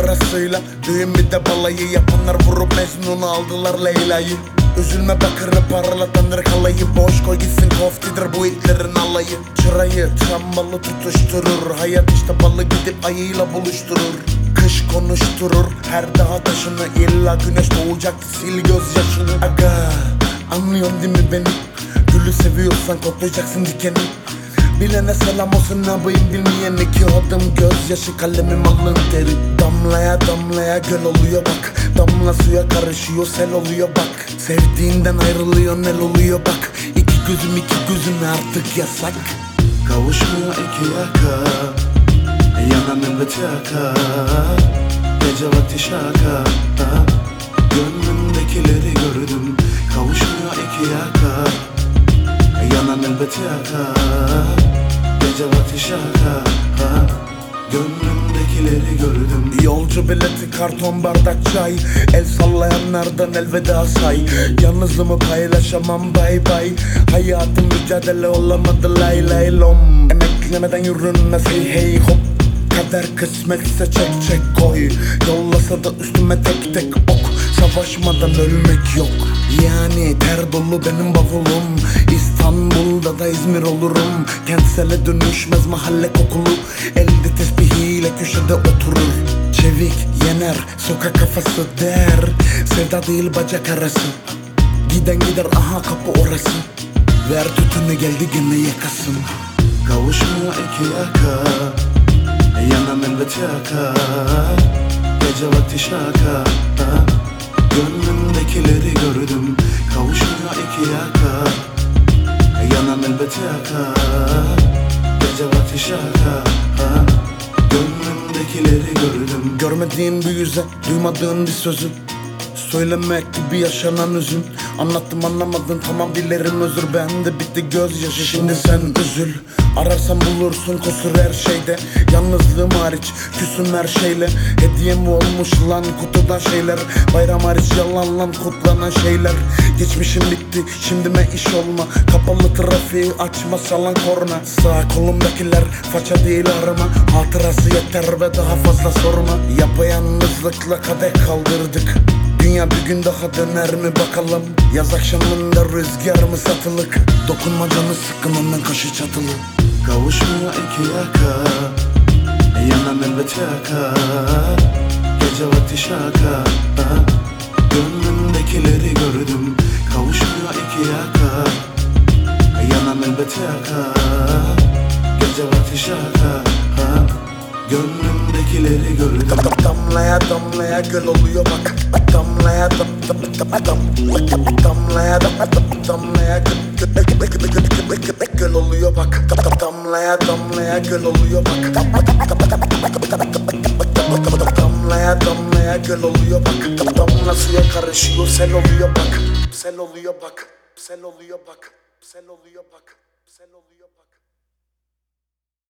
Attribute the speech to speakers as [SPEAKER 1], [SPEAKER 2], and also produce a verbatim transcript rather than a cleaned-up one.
[SPEAKER 1] parasıyla. Düğün bir de balayı yapanlar vurup Mecnun'u aldılar Leyla'yı. Üzülme bakırı parlatanır kalayı. Boş koy gitsin koftidir bu itlerin alayı. Çırayı trambalı tutuşturur. Hayat işte balı gidip ayıyla buluşturur. Kış konuşturur her dağ taşını. İlla güneş doğacak sil gözyaşını. Aga anlıyorsun değil mi beni? Gülü seviyorsan koklayacaksın dikeni. Bilene selam olsun abim bilmeyen iki adım gözyaşı kalemim alın teri. Damlaya damlaya göl oluyor bak. Damla suya karışıyor sel oluyor bak. Sevdiğinden ayrılıyor nel oluyor bak. İki gözüm iki gözüm artık yasak.
[SPEAKER 2] Kavuşmuyor iki yaka, yanan elbet yaka. Gece vakti şaka, gönlümdekileri gördüm. Kavuşmuyor iki yaka, yanan elbet yaka. Gece vakti şaka, gönlümdekileri gördüm.
[SPEAKER 1] Yolcu bileti karton bardak çay. El sallayanlardan elveda say. Yalnızlığımı paylaşamam bay bay. Hayatım mücadele olamadı lay lay lom. Emeklemeden yürünmez hey hey hop. Kader kısmetse çek çek koy. Yollasa da üstüme tek tek ok. Savaşmadan ölmek yok. Yani ter dolu benim bavulum. İstanbul'da da İzmir olurum. Kentsele dönüşmez mahalle kokulu. Elde tesbihiyle köşede oturur. Çevik yener sokak kafası der. Sevda değil bacak arası. Giden gider aha kapı orası. Ver tütünü geldi gene yakasın.
[SPEAKER 2] Kavuşmuyor iki yaka, yanan elbet yaka. Gece vakti şaka, gönlümdekileri gördüm. Kavuşmuyor iki yaka, yanan elbet yaka. Gece vakti şaka, gönlümdekileri gördüm.
[SPEAKER 1] Görmediğin bir yüze, duymadığın bir sözü. Söylemek gibi yaşanan üzün. Anlattım anlamadın tamam dilerim özür. Bende bitti gözyaşı şimdi sen üzül. Ararsan bulursun kusur her şeyde. Yalnızlığım hariç küsüm her şeyle. Hediyem olmuş lan kutudan şeyler. Bayram hariç yalan lan kutlanan şeyler. Geçmişim bitti şimdime iş olma. Kapalı trafiği açma salan korna. Sağ kolumdakiler faça değil arama. Hatırası yeter ve daha fazla sorma. Yapayalnızlıkla kadeh kaldırdık. Dünya bir gün daha döner mi bakalım. Yaz akşamında rüzgar mı satılık. Dokunma canı sıkkın ondan kaşı çatılı.
[SPEAKER 2] Kavuşmuyor iki yaka, yanan elbet yaka. Gece vakti şaka, gönlümdekileri gördüm. Kavuşmuyor iki yaka, yanan elbet yaka. Gece vakti şaka, gönlümdekileri gördüm.
[SPEAKER 1] Damlaya damlaya göl oluyor bak. Damlaya dam dam dam dam. Damlaya dam dam damlaya göl oluyor bak. Damlaya damlaya göl oluyor bak. Damlaya damlaya göl oluyor bak. Damla suya karışıyor sel oluyor bak. Sel oluyor bak. Sel oluyor bak. Sel oluyor bak. Sel oluyor bak.